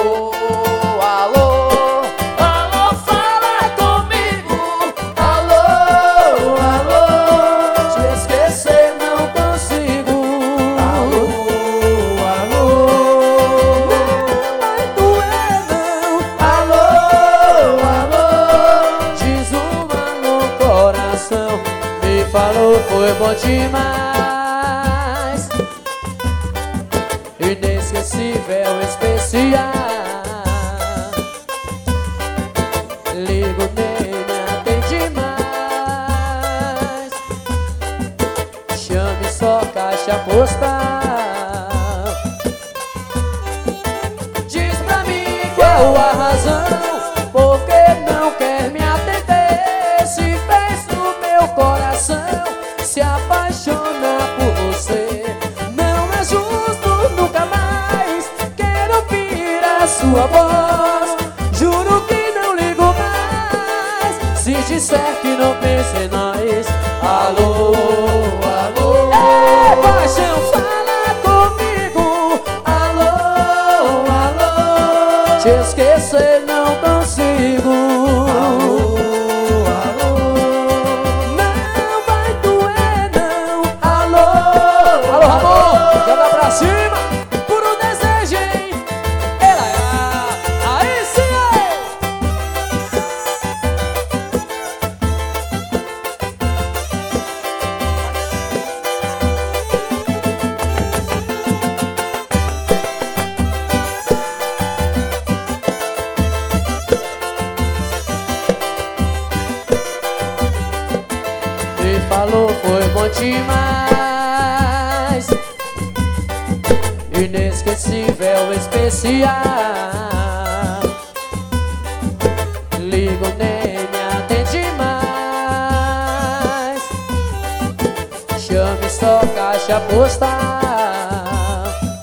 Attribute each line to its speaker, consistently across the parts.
Speaker 1: Alô, alô, alô, fala comigo. Alô, alô, te esquecer não consigo. Alô, alô, não vai doer não. Alô, alô, diz uma no coração. Me falou, foi bom demais, inesquecível, especial. Ligo nele, atende mais. Chame só caixa postal. Diz pra mim qual a razão, por que não quer me atender? Se fez o meu coração se apaixonar por você. Não é justo, nunca mais quero ouvir a sua voz. Juro que não ligo mais se disser que não pensa em nós. Alô, alô, ei, paixão, fala comigo. Alô, alô, te esquecer não consigo. Alô, não vai doer não. Alô, alô, amor, joga pra cima, puro desejo, hein? Ela é, aí sim, me falou, foi bom demais, inesquecível, especial. Ligo nele, atende mais. Chame só caixa postal.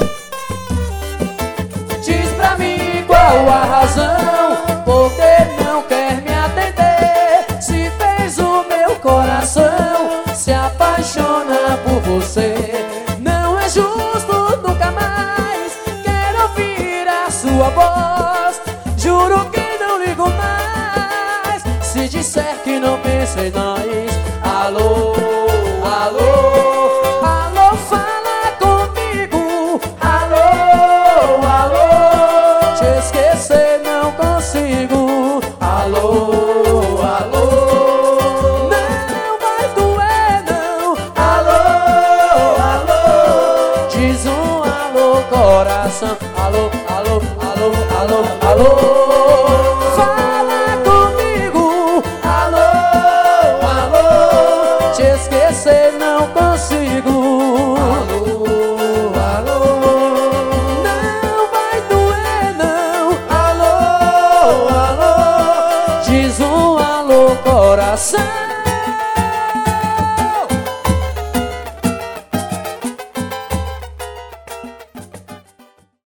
Speaker 1: Diz pra mim qual a razão, por que não quer me atender? Se fez o meu coração se apaixonar por você. Não é justo, nunca mais quero ouvir a sua voz. Juro que não ligo mais se disser que não pensa em nós. Alô, alô, alô, fala comigo. Alô, alô, te esquecer não consigo. Alô, alô, não vai doer não. Alô, alô, diz um alô coração. Alô, alô, alô, alô, alô, fala comigo. Alô, alô, te esquecer não consigo. Alô, alô, não vai doer não. Alô, alô, diz um alô coração.